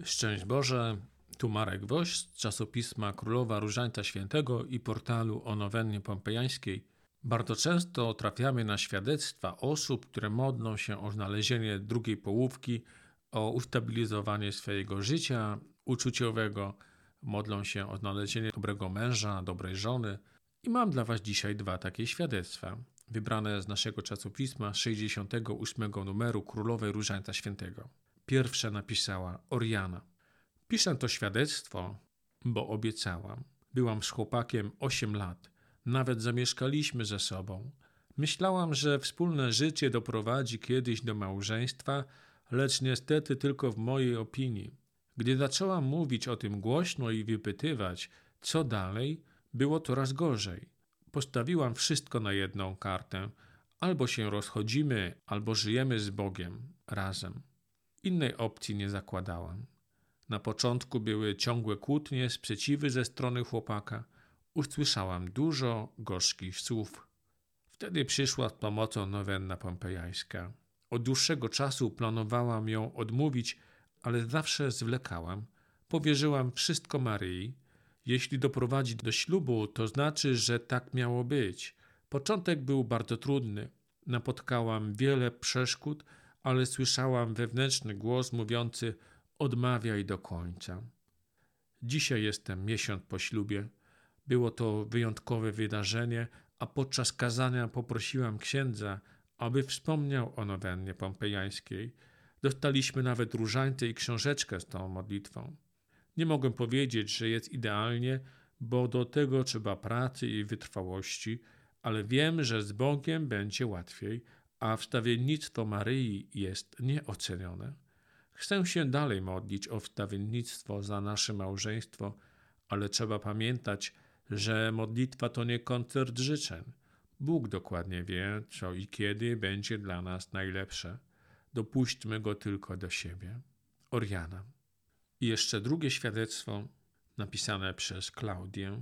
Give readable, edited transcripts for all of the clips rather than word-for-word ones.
Szczęść Boże, tu Marek Woś z czasopisma Królowa Różańca Świętego i portalu o Nowennie Pompejańskiej. Bardzo często trafiamy na świadectwa osób, które modlą się o znalezienie drugiej połówki, o ustabilizowanie swojego życia uczuciowego, modlą się o znalezienie dobrego męża, dobrej żony. I mam dla Was dzisiaj dwa takie świadectwa, wybrane z naszego czasopisma 68 numeru Królowej Różańca Świętego. Pierwsze napisała Oriana. Piszę to świadectwo, bo obiecałam. Byłam z chłopakiem 8 lat. Nawet zamieszkaliśmy ze sobą. Myślałam, że wspólne życie doprowadzi kiedyś do małżeństwa, lecz niestety tylko w mojej opinii. Gdy zaczęłam mówić o tym głośno i wypytywać, co dalej, było coraz gorzej. Postawiłam wszystko na jedną kartę. Albo się rozchodzimy, albo żyjemy z Bogiem razem. Innej opcji nie zakładałam. Na początku były ciągłe kłótnie, sprzeciwy ze strony chłopaka. Usłyszałam dużo gorzkich słów. Wtedy przyszła z pomocą nowenna pompejańska. Od dłuższego czasu planowałam ją odmówić, ale zawsze zwlekałam. Powierzyłam wszystko Maryi. Jeśli doprowadzi do ślubu, to znaczy, że tak miało być. Początek był bardzo trudny. Napotkałam wiele przeszkód, ale słyszałam wewnętrzny głos mówiący: odmawiaj do końca. Dzisiaj jestem miesiąc po ślubie. Było to wyjątkowe wydarzenie, a podczas kazania poprosiłam księdza, aby wspomniał o nowennie pompejańskiej. Dostaliśmy nawet różańce i książeczkę z tą modlitwą. Nie mogę powiedzieć, że jest idealnie, bo do tego trzeba pracy i wytrwałości, ale wiem, że z Bogiem będzie łatwiej, a wstawiennictwo Maryi jest nieocenione. Chcę się dalej modlić o wstawiennictwo za nasze małżeństwo, ale trzeba pamiętać, że modlitwa to nie koncert życzeń. Bóg dokładnie wie, co i kiedy będzie dla nas najlepsze. Dopuśćmy Go tylko do siebie. Oriana. I jeszcze drugie świadectwo, napisane przez Klaudię.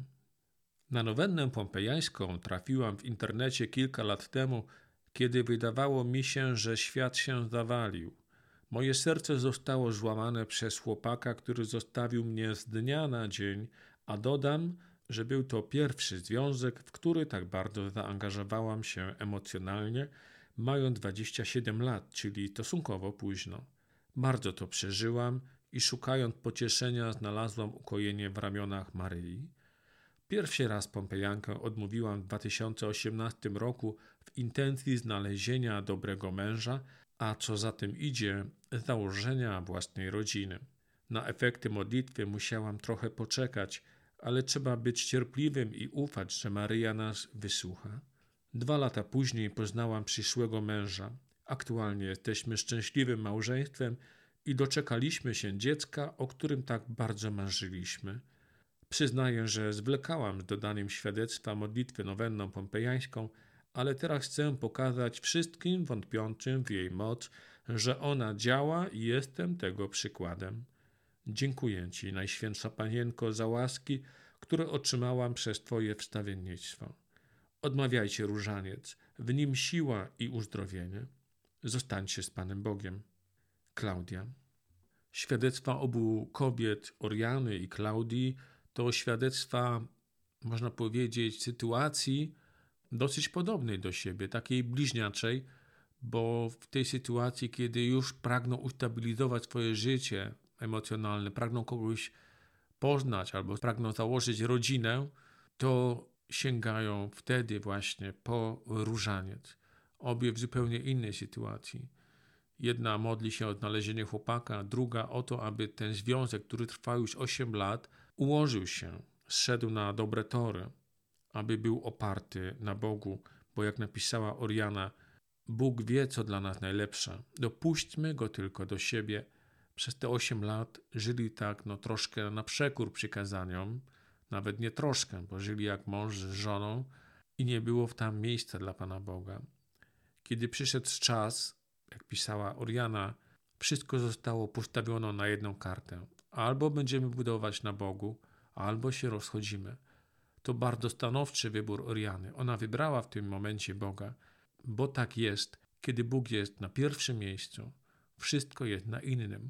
Na nowennę pompejańską trafiłam w internecie kilka lat temu, kiedy wydawało mi się, że świat się zawalił. Moje serce zostało złamane przez chłopaka, który zostawił mnie z dnia na dzień, a dodam, że był to pierwszy związek, w który tak bardzo zaangażowałam się emocjonalnie, mając 27 lat, czyli stosunkowo późno. Bardzo to przeżyłam i szukając pocieszenia znalazłam ukojenie w ramionach Maryi. Pierwszy raz Pompejankę odmówiłam w 2018 roku w intencji znalezienia dobrego męża, a co za tym idzie, założenia własnej rodziny. Na efekty modlitwy musiałam trochę poczekać, ale trzeba być cierpliwym i ufać, że Maryja nas wysłucha. 2 lata później poznałam przyszłego męża. Aktualnie jesteśmy szczęśliwym małżeństwem i doczekaliśmy się dziecka, o którym tak bardzo marzyliśmy. Przyznaję, że zwlekałam z dodaniem świadectwa modlitwy nowenną pompejańską, ale teraz chcę pokazać wszystkim wątpiącym w jej moc, że ona działa i jestem tego przykładem. Dziękuję Ci, Najświętsza Panienko, za łaski, które otrzymałam przez Twoje wstawiennictwo. Odmawiajcie różaniec, w nim siła i uzdrowienie. Zostańcie z Panem Bogiem. Klaudia. Świadectwa obu kobiet, Oriany i Klaudii, to świadectwa, można powiedzieć, sytuacji dosyć podobnej do siebie, takiej bliźniaczej, bo w tej sytuacji, kiedy już pragną ustabilizować swoje życie emocjonalne, pragną kogoś poznać albo pragną założyć rodzinę, to sięgają wtedy właśnie po różaniec. Obie w zupełnie innej sytuacji. Jedna modli się o znalezienie chłopaka, druga o to, aby ten związek, który trwa już 8 lat, ułożył się, zszedł na dobre tory, aby był oparty na Bogu, bo jak napisała Oriana, Bóg wie, co dla nas najlepsze. Dopuśćmy Go tylko do siebie. Przez te 8 lat żyli tak troszkę na przekór przykazaniom, nawet nie troszkę, bo żyli jak mąż z żoną i nie było tam miejsca dla Pana Boga. Kiedy przyszedł czas, jak pisała Oriana, wszystko zostało postawione na jedną kartę. Albo będziemy budować na Bogu, albo się rozchodzimy. To bardzo stanowczy wybór Oriany. Ona wybrała w tym momencie Boga, bo tak jest, kiedy Bóg jest na pierwszym miejscu, wszystko jest na innym.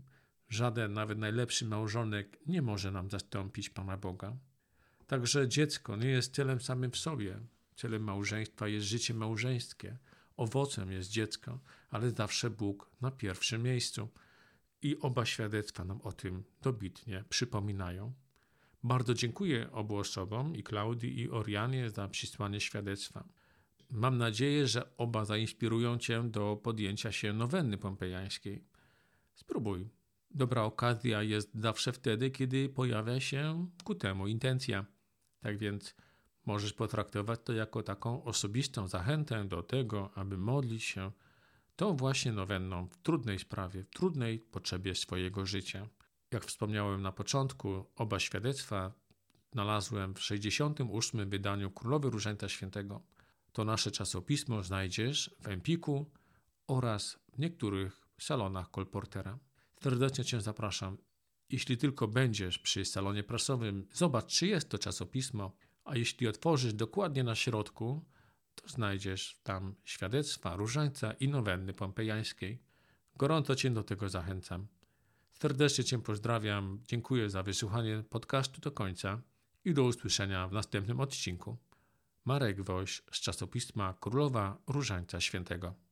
Żaden, nawet najlepszy małżonek nie może nam zastąpić Pana Boga. Także dziecko nie jest celem samym w sobie. Celem małżeństwa jest życie małżeńskie. Owocem jest dziecko, ale zawsze Bóg na pierwszym miejscu. I oba świadectwa nam o tym dobitnie przypominają. Bardzo dziękuję obu osobom, i Klaudii, i Orianie, za przysłanie świadectwa. Mam nadzieję, że oba zainspirują Cię do podjęcia się nowenny pompejańskiej. Spróbuj. Dobra okazja jest zawsze wtedy, kiedy pojawia się ku temu intencja. Tak więc możesz potraktować to jako taką osobistą zachętę do tego, aby modlić się tą właśnie nowenną w trudnej sprawie, w trudnej potrzebie swojego życia. Jak wspomniałem na początku, oba świadectwa znalazłem w 68. wydaniu Królowej Różańca Świętego. To nasze czasopismo znajdziesz w Empiku oraz w niektórych salonach kolportera. Serdecznie Cię zapraszam. Jeśli tylko będziesz przy salonie prasowym, zobacz, czy jest to czasopismo, a jeśli otworzysz dokładnie na środku, to znajdziesz tam świadectwa Różańca i nowenny pompejańskiej. Gorąco Cię do tego zachęcam. Serdecznie Cię pozdrawiam, dziękuję za wysłuchanie podcastu do końca i do usłyszenia w następnym odcinku. Marek Woś z czasopisma Królowa Różańca Świętego.